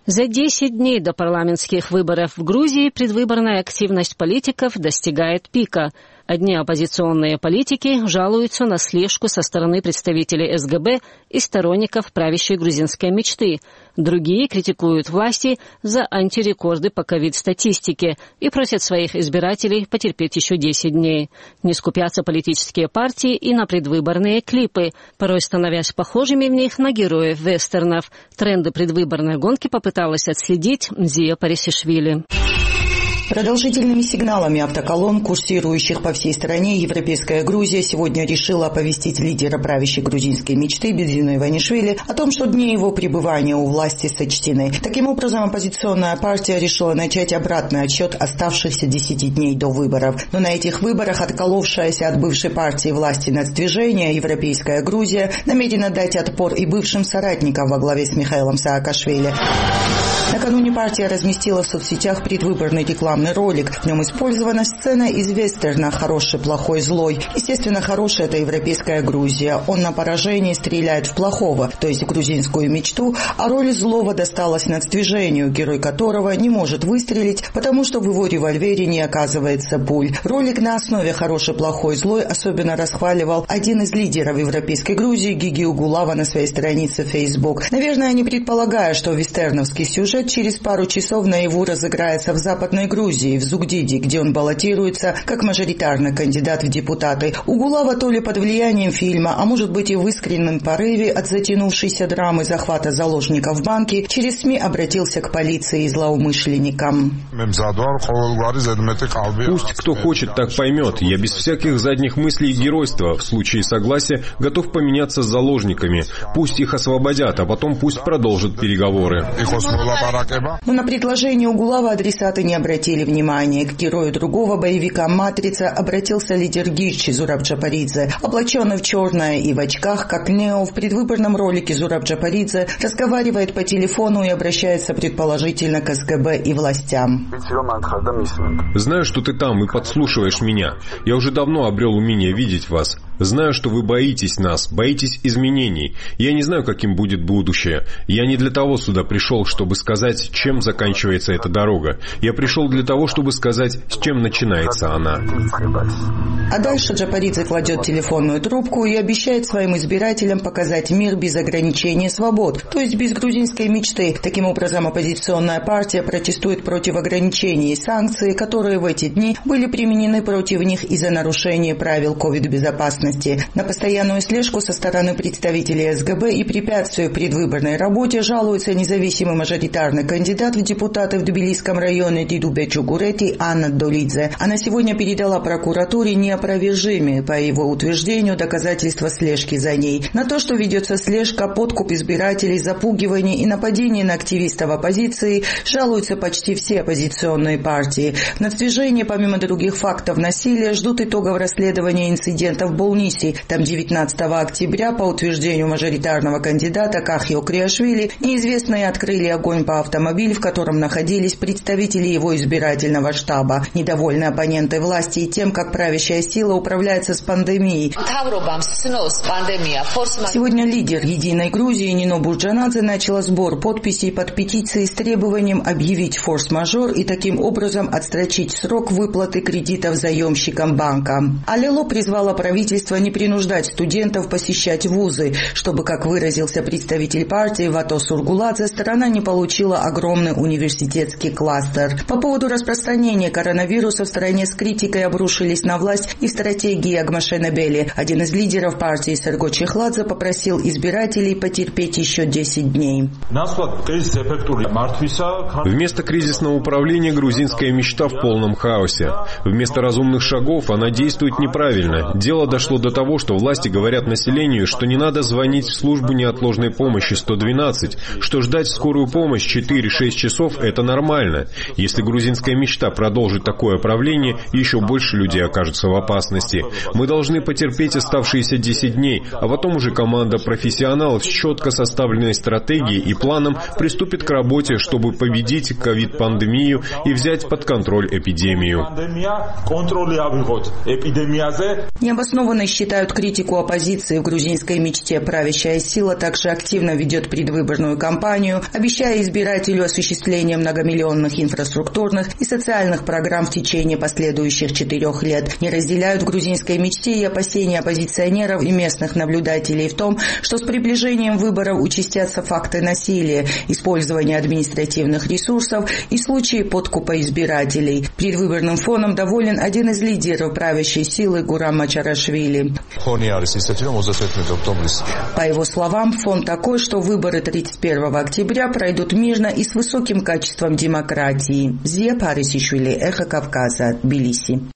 За 10 дней до парламентских выборов в Грузии предвыборная активность политиков достигает пика. Одни оппозиционные политики жалуются на слежку со стороны представителей СГБ и сторонников правящей грузинской мечты. Другие критикуют власти за антирекорды по ковид-статистике и просят своих избирателей потерпеть еще 10 дней. Не скупятся политические партии и на предвыборные клипы, порой становясь похожими в них на героев вестернов. Тренды предвыборной гонки попыталась отследить Зия Парисишвили. Продолжительными сигналами автоколонн, курсирующих по всей стране, Европейская Грузия сегодня решила оповестить лидера правящей грузинской мечты Бедзину Иванишвили о том, что дни его пребывания у власти сочтены. Таким образом, оппозиционная партия решила начать обратный отсчет оставшихся 10 дней до выборов. Но на этих выборах отколовшаяся от бывшей партии власти нацдвижения Европейская Грузия намерена дать отпор и бывшим соратникам во главе с Михаилом Саакашвили. Накануне партия разместила в соцсетях предвыборный рекламный ролик. В нем использована сцена из вестерна «Хороший, плохой, злой». Естественно, хороший – это Европейская Грузия. Он на поражение стреляет в плохого, то есть в грузинскую мечту, а роль злого досталась нацдвижению, герой которого не может выстрелить, потому что в его револьвере не оказывается пуль. Ролик на основе «Хороший, плохой, злой» особенно расхваливал один из лидеров Европейской Грузии Гиги Угулава на своей странице в Facebook. Наверное, не предполагая, что вестерновский сюжет через пару часов наяву разыграется в Западной Грузии, в Зугдиди, где он баллотируется как мажоритарный кандидат в депутаты. Угулава то ли под влиянием фильма, а может быть и в искреннем порыве от затянувшейся драмы захвата заложников в банке, через СМИ обратился к полиции и злоумышленникам. Пусть кто хочет, так поймет. Я без всяких задних мыслей и геройства, в случае согласия, готов поменяться с заложниками. Пусть их освободят, а потом пусть продолжат переговоры. Но на предложение Угулава адресаты не обратили внимания. К герою другого боевика «Матрица» обратился лидер Гирчи Зураб Джапаридзе. Облаченный в черное и в очках, как Нео, в предвыборном ролике Зураб Джапаридзе разговаривает по телефону и обращается предположительно к СГБ и властям. Знаю, что ты там и подслушиваешь меня. Я уже давно обрел умение видеть вас. Знаю, что вы боитесь нас, боитесь изменений. Я не знаю, каким будет будущее. Я не для того сюда пришел, чтобы сказать, чем заканчивается эта дорога. Я пришел для того, чтобы сказать, с чем начинается она. А дальше Джапаридзе кладет телефонную трубку и обещает своим избирателям показать мир без ограничения свобод, то есть без грузинской мечты. Таким образом, оппозиционная партия протестует против ограничений и санкций, которые в эти дни были применены против них из-за нарушения правил ковид-безопасности. На постоянную слежку со стороны представителей СГБ и препятствию предвыборной работе жалуется независимый мажоритарный кандидат в депутаты в Тбилисском районе Дидубе Чугурети Анна Долидзе. Она сегодня передала прокуратуре неопровержимые, по его утверждению, доказательства слежки за ней. На то, что ведется слежка, подкуп избирателей, запугивание и нападение на активистов оппозиции, жалуются почти все оппозиционные партии. В нацдвижении, помимо других фактов насилия, ждут итогов расследования инцидентов в Болнисе. Там 19 октября, по утверждению мажоритарного кандидата Кахио Криашвили, неизвестные открыли огонь по автомобилю, в котором находились представители его избирательного штаба. Недовольны оппоненты власти и тем, как правящая сила управляется с пандемией. Сегодня лидер «Единой Грузии» Нино Бурджанадзе начала сбор подписей под петицией с требованием объявить форс-мажор и таким образом отсрочить срок выплаты кредитов заемщикам банка. Алело призвала правительство не принуждать студентов посещать вузы, чтобы, как выразился представитель партии Вато Сургуладзе, страна не получила огромный университетский кластер. По поводу распространения коронавируса в стране с критикой обрушились на власть и стратегии Агмашена Бели. Один из лидеров партии Серго Чехладзе попросил избирателей потерпеть еще 10 дней. Вместо кризисного управления грузинская мечта в полном хаосе. Вместо разумных шагов она действует неправильно. Дело дошло до того, что власти говорят населению, что не надо звонить в службу неотложной помощи 112, что ждать скорую помощь 4-6 часов – это нормально. Если грузинская мечта продолжит такое правление, еще больше людей окажутся в опасности. Мы должны потерпеть оставшиеся 10 дней, а потом уже команда профессионалов с четко составленной стратегией и планом приступит к работе, чтобы победить ковид-пандемию и взять под контроль эпидемию. Необоснованные Ученые считают критику оппозиции в грузинской мечте. Правящая сила также активно ведет предвыборную кампанию, обещая избирателю осуществление многомиллионных инфраструктурных и социальных программ в течение последующих 4 лет. Не разделяют в грузинской мечте и опасения оппозиционеров и местных наблюдателей в том, что с приближением выборов участятся факты насилия, использования административных ресурсов и случаи подкупа избирателей. Предвыборным фоном доволен один из лидеров правящей силы Гурам Мачарашвили. По его словам, фон такой, что выборы 31 октября пройдут мирно и с высоким качеством демократии. Зия Парисишвили, Эхо Кавказа, Тбилиси.